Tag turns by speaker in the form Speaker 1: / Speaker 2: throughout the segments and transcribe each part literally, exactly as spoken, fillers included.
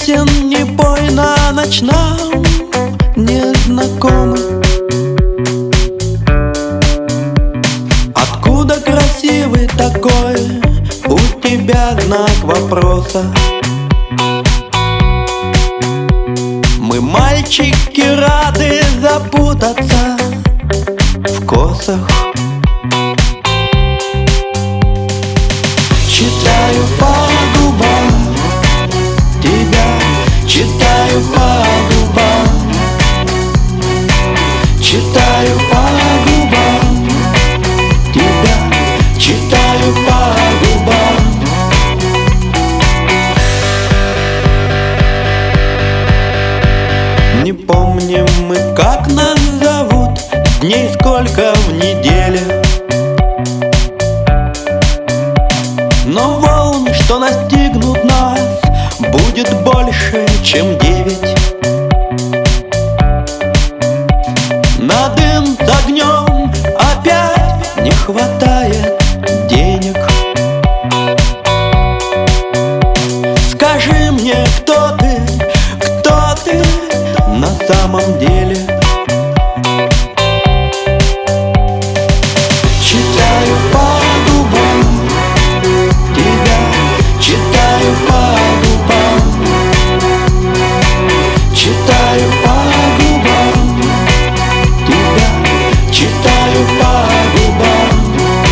Speaker 1: песен не пой на ночном незнакомый. Откуда красивый такой? У тебя знак вопроса. Мы, мальчики, рады запутаться в косах. Читаю по губам тебя, читаю по губам, читаю по губам тебя, читаю по губам. Не помним мы, как нас зовут, дней сколько в неделе, но волн, что настигнут нас, будет больше, чем девять. На дым с огнем опять не хватает денег. Скажи мне, кто ты, кто ты на самом деле? Читаю по губам тебя, читаю по губам, читаю по губам тебя, читаю по губам.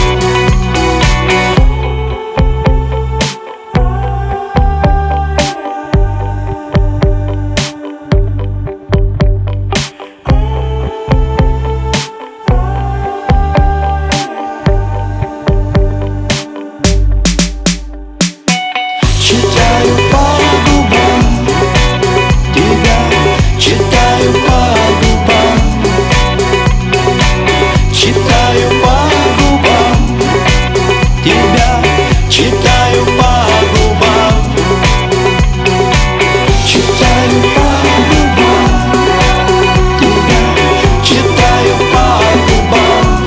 Speaker 1: Читаю по губам тебя, читаю по губам, читаю по губам тебя, читаю по губам, читаю по губам тебя, читаю по губам,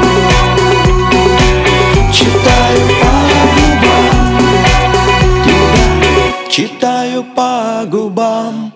Speaker 1: читаю по губам тебя, читаю по губам.